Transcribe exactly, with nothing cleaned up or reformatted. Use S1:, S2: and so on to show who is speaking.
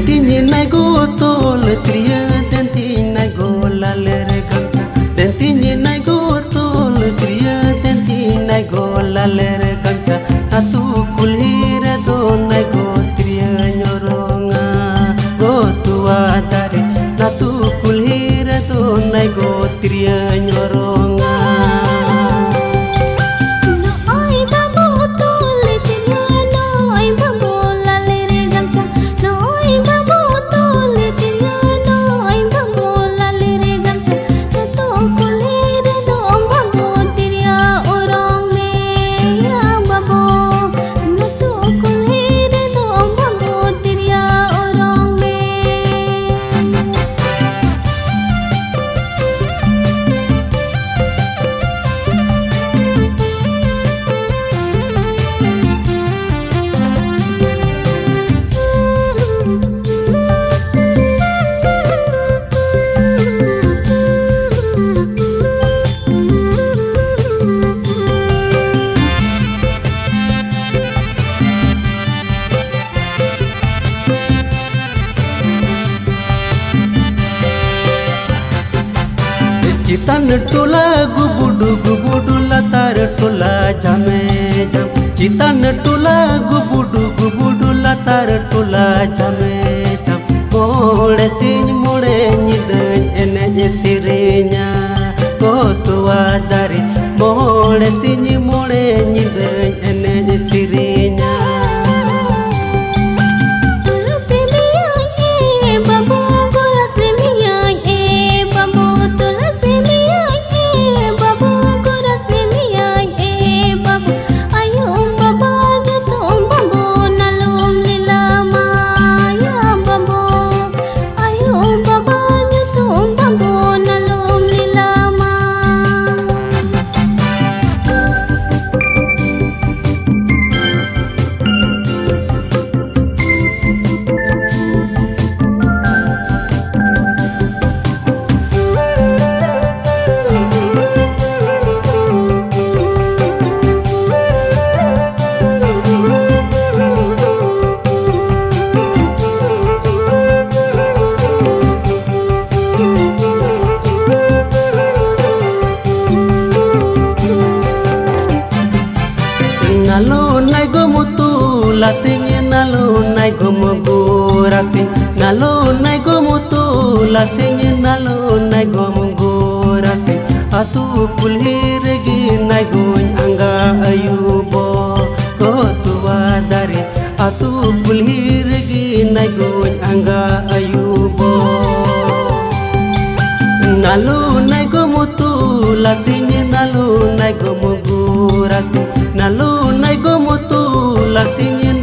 S1: Dentinya nago tol tria dentinya nago lalere gamcha. Dentinya nago tol tria dentinya nago lalere gamcha. Atu kulhira do nago tria nyoronga go tua dare. Atu kulhira do nago tria nyoronga. Citan tola gubudu gubudu latar tola jame jam. Citan tola gubudu gubudu latar tola jame jam. Mole sin mole nyidan ene sirenya ko tua dari. Mole sin mole nyidan ene sirenya. Nalo nai gomu tu lasing nalo nai gomu gorasi. Nalo nai gomu tu lasing nalo nai gomu gorasi. Atu kulhiregi nai gon anga ayubo ko tua dari. Atu kulhiregi nai gon anga ayubo. Nalo nai gomu tu lasing nalo nai gomu gorasi. Nalo nai gomu tu lasing